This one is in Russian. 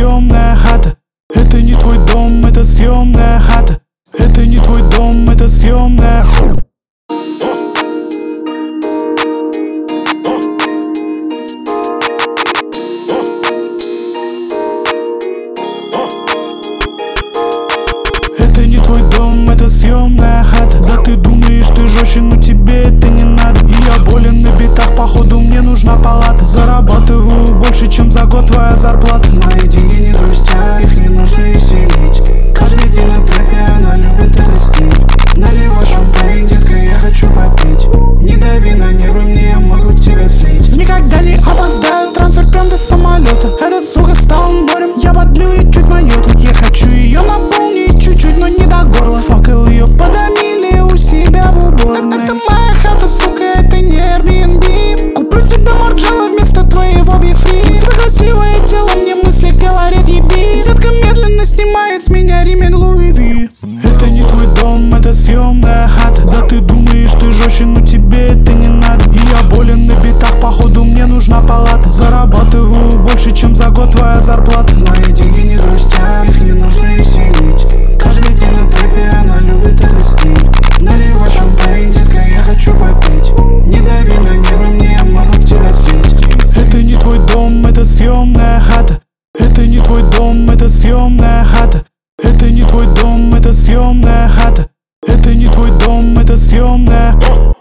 съемная хата. Это не твой дом, это съемная хата. Это не твой дом, это съемная. Это не твой дом, это съемная хата. Да ты думаешь, ты жестче, но тебе это не надо. И я болен на битах, походу мне нужна палата. Зарабатываю больше, чем за год твоя зарплата. Мои деньги не грустя, их не нужно веселить. Каждый день на трэпе, она любит этот стиль. Наливай шампань, детка, я хочу попить. Не дави на нервы мне, я могу тебя слить. Никогда не опоздаю, трансфер прям до самолета. Этот сука стал морем, я подлил ей чуть майоту. Я хочу ее наполнить чуть-чуть, но не до горла. Факел ее подомили у себя в уборной. Это моя хата, сука, это не Airbnb. Куплю тебе Марджела вместо твоего бифри. У тебя красивое тело, мне мысли говорят еби. Детка медленно снимает с меня ремень Луи Ви. Это не твой дом, это съемная хата. Да ты думаешь, ты жестче, но тебе это не надо. И я болен на битах, походу мне нужна палата. Зарабатываю больше, чем за год твоя зарплата. Мои деньги не грустя, их не нужно веселить. Каждый день на трэпе, она любит этот стиль. Наливай шампань, детка, я хочу попить. Не дави на нервы мне, я могу тебя слить. Это не твой дом, это съемная хата. Это не твой дом, это съемная хата. Это не твой дом, это съемная хата. Это не твой дом, это съемная.